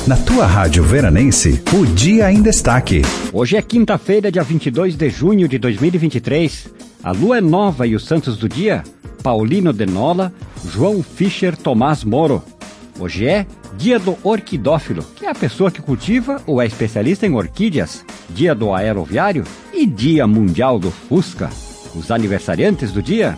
Na tua rádio veranense, o dia em destaque. Hoje é quinta-feira, dia 22 de junho de 2023. A lua é nova e os santos do dia: Paulino de Nola, João Fischer, Tomás Moro. Hoje é dia do orquidófilo, que é a pessoa que cultiva ou é especialista em orquídeas. Dia do aeroviário e dia mundial do Fusca. Os aniversariantes do dia: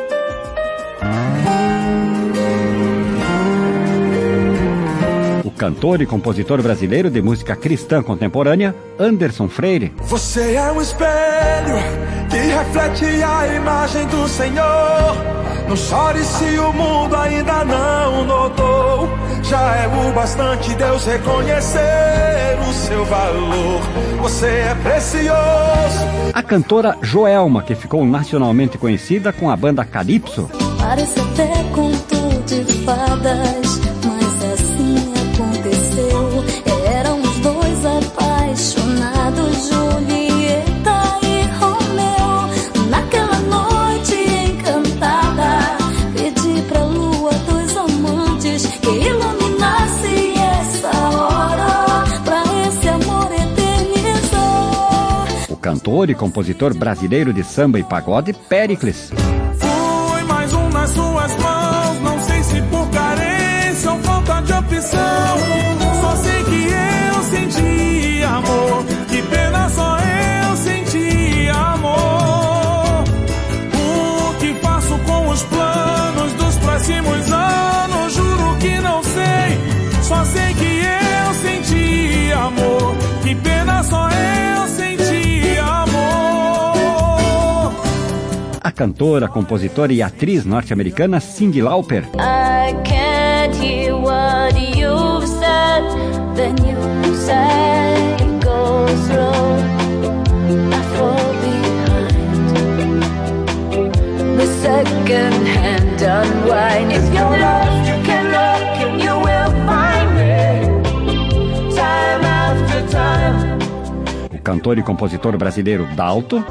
cantor e compositor brasileiro de música cristã contemporânea, Anderson Freire. Você é um espelho que reflete a imagem do Senhor. Não chore se o mundo ainda não notou. Já é o bastante Deus reconhecer o seu valor. Você é precioso. A cantora Joelma, que ficou nacionalmente conhecida com a banda Calypso. Parece até conto de fadas, mas assim aconteceu. Eram os dois apaixonados, Julieta e Romeu. Naquela noite encantada, pedi pra lua dos amantes que iluminasse essa hora, pra esse amor eternizar. O cantor e compositor brasileiro de samba e pagode, Péricles. Fui mais um nas suas mãos, não sei se por carência ou falta de opção. Só sei que eu senti amor, que pena só eu senti amor. O que faço com os planos dos próximos anos, juro que não sei. Só sei que eu senti amor, que pena só eu senti amor. A cantora, compositora e atriz norte-americana Cyndi Lauper. I can't hear what you've said, then you say go slow, I fall behind. The second hand unwind. If you're lost, you can look and you will find me, time after time. O cantor e compositor brasileiro Dalto.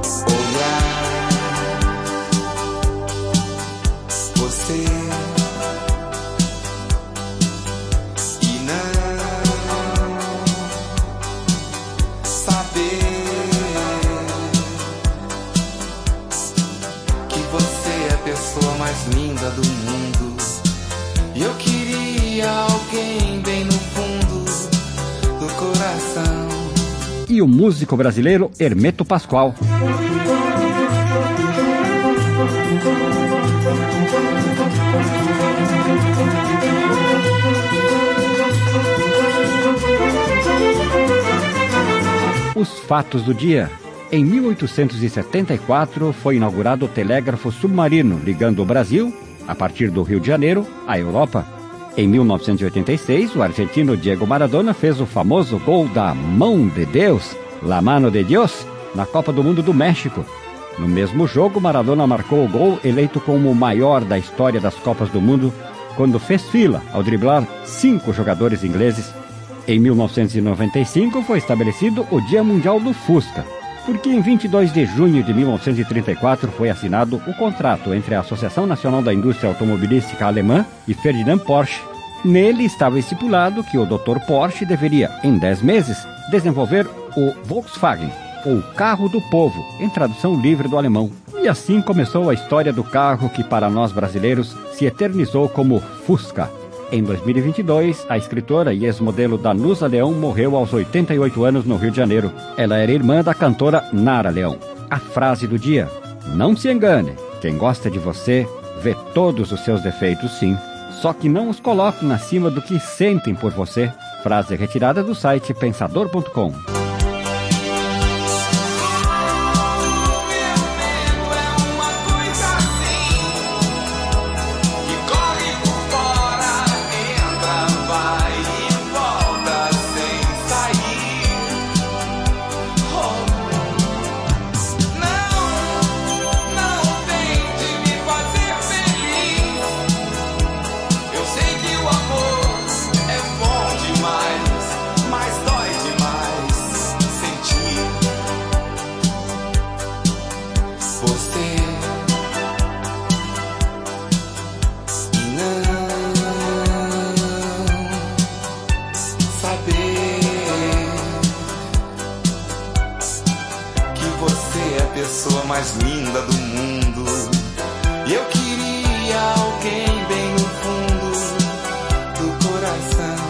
Você e não saber que você é a pessoa mais linda do mundo. E eu queria alguém bem no fundo do coração. E o músico brasileiro Hermeto Pascoal. Os fatos do dia. Em 1874 foi inaugurado o telégrafo submarino, ligando o Brasil, a partir do Rio de Janeiro, à Europa. Em 1986, o argentino Diego Maradona fez o famoso gol da Mão de Deus, La Mano de Dios, na Copa do Mundo do México. No mesmo jogo, Maradona marcou o gol eleito como o maior da história das Copas do Mundo, quando fez fila ao driblar 5 jogadores ingleses. Em 1995 foi estabelecido o Dia Mundial do Fusca, porque em 22 de junho de 1934 foi assinado o contrato entre a Associação Nacional da Indústria Automobilística Alemã e Ferdinand Porsche. Nele estava estipulado que o Dr. Porsche deveria, em 10 meses, desenvolver o Volkswagen, ou carro do povo, em tradução livre do alemão. E assim começou a história do carro que, para nós brasileiros, se eternizou como Fusca. Em 2022, a escritora e ex-modelo Danusa Leão morreu aos 88 anos no Rio de Janeiro. Ela era irmã da cantora Nara Leão. A frase do dia: não se engane, quem gosta de você vê todos os seus defeitos, sim, só que não os coloquem acima do que sentem por você. Frase retirada do site pensador.com. Mas dói demais. mais linda do mundo. E eu queria alguém bem no fundo do coração.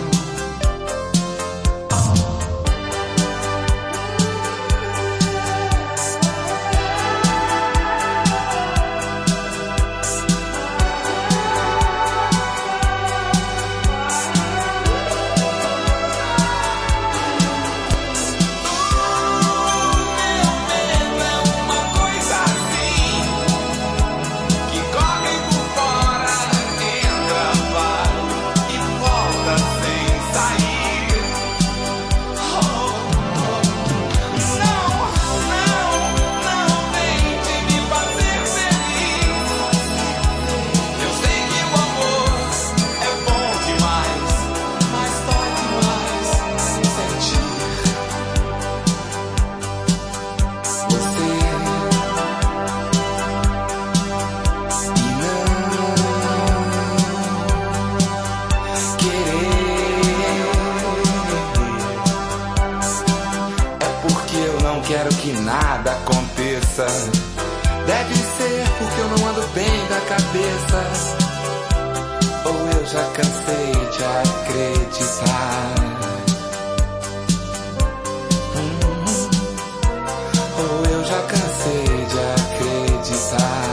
Quero que nada aconteça. Deve ser porque eu não ando bem da cabeça. Ou eu já cansei de acreditar. Ou eu já cansei de acreditar.